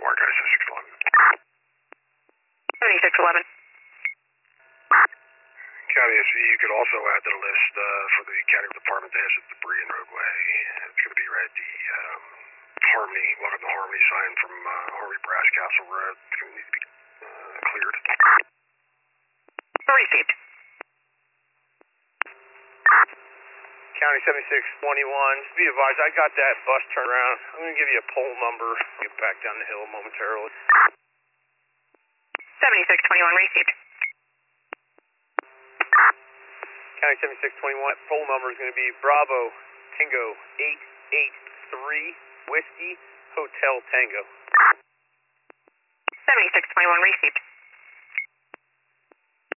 Warren County 7611. 7611. County SV, you could also add to the list for the county department to hazard debris and roadway. It's going to be right at the Harmony, welcome to Harmony sign from Harmony Brass Castle Road. It's going to need to be cleared. Received. County 7621, just be advised, I got that bus turnaround. I'm going to give you a poll number, get back down the hill momentarily. 7621, received. County 7621, poll number is going to be Bravo Tango 883 Whiskey Hotel Tango. 7621, received.